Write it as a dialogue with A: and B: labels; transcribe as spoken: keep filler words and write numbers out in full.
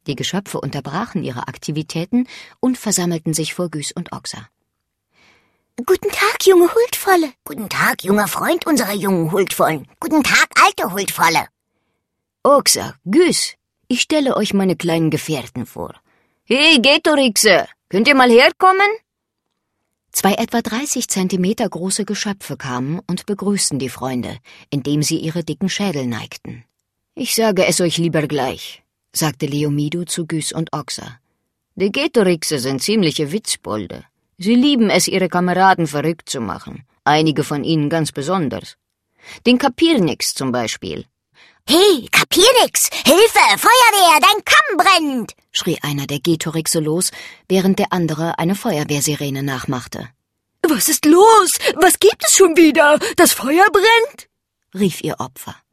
A: Die Geschöpfe unterbrachen ihre Aktivitäten und versammelten sich vor Güß und Oxer.
B: »Guten Tag, junge Huldvolle.«
C: »Guten Tag, junger Freund unserer jungen Huldvollen.« »Guten Tag, alte Huldvolle.«
A: »Oxer, Güß, ich stelle euch meine kleinen Gefährten vor. Hey, Getorixe, könnt ihr mal herkommen?« Zwei etwa dreißig Zentimeter große Geschöpfe kamen und begrüßten die Freunde, indem sie ihre dicken Schädel neigten. »Ich sage es euch lieber gleich«, sagte Leomidu zu Güß und Oxer. »Die Getorixe sind ziemliche Witzbolde. Sie lieben es, ihre Kameraden verrückt zu machen, einige von ihnen ganz besonders. Den Kapirnix zum Beispiel.«
C: »Hey, Kapirnix! Hilfe! Feuerwehr! Dein Kamm brennt!«
A: schrie einer der Getorixe los, während der andere eine Feuerwehrsirene nachmachte.
D: »Was ist los? Was gibt es schon wieder? Das Feuer brennt?«
A: rief ihr Opfer.